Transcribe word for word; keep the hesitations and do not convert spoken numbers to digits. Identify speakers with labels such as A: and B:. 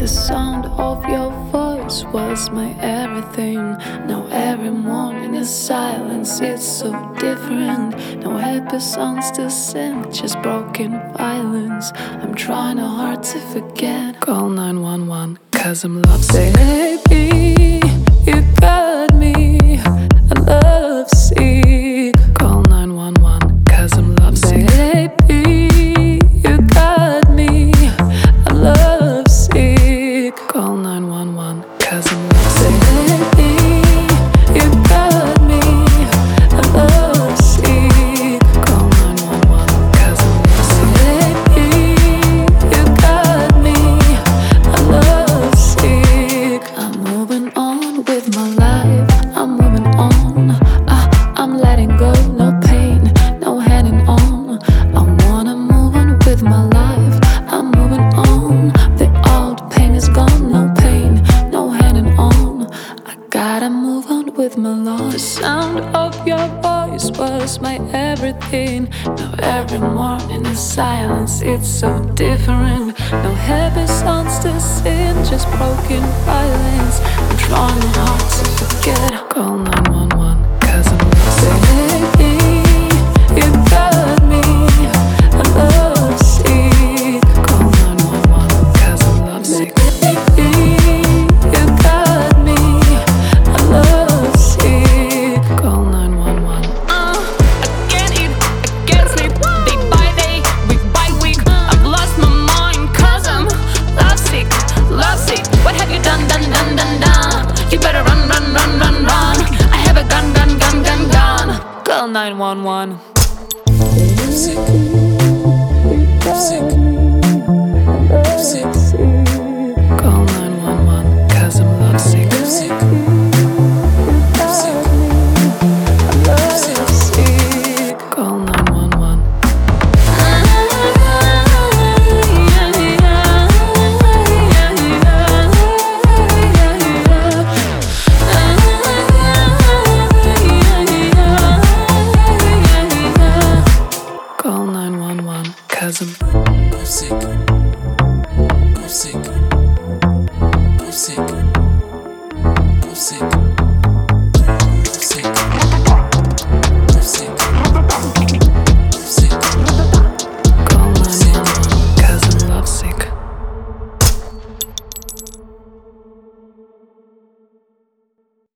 A: The sound of your voice was my everything. Now every morning is silence, it's so different. No happy songs to sing, just broken violence. I'm trying hard to forget. Call nine one one, cause I'm lovesick. Baby, you got me, I'm lovesick. Call nine one one, cause I'm lovesick. Baby, you got me, I'm lovesick. Call nine one one, cause I'm lovesick. Baby, you got me, I'm lovesick. Call nine one one, cause I'm lovesick. Baby, you got me, I'm lovesick. I'm moving on with my life, I'm moving on. uh, I'm letting go, no pain, no hanging on. I wanna move on with my life, I'm moving on. The old pain is gone, no pain, no hanging on. I gotta move on with my life. The sound of your voice was my everything. Now every morning is silence, it's so different. No happy songs to sing, just broken violence. I'm trying hard to forget. Call nine one one, cause I'm lovesick. Baby, you got me, I'm lovesick. Call nine one one, cause I'm lovesick. Baby, you got me, I'm lovesick. Call nine one one.
B: Uh, I can't eat, I can't sleep. Day by day, week by week, I've lost my mind cause I'm lovesick, lovesick. What have you done, done, done, done, done? You better run, run, run, run, run. I have a gun, gun, gun, gun, gun. Call nine one one.
C: Sick. Sick. Sick.
A: Call nine one one, cause I'm lovesick.
C: Sick.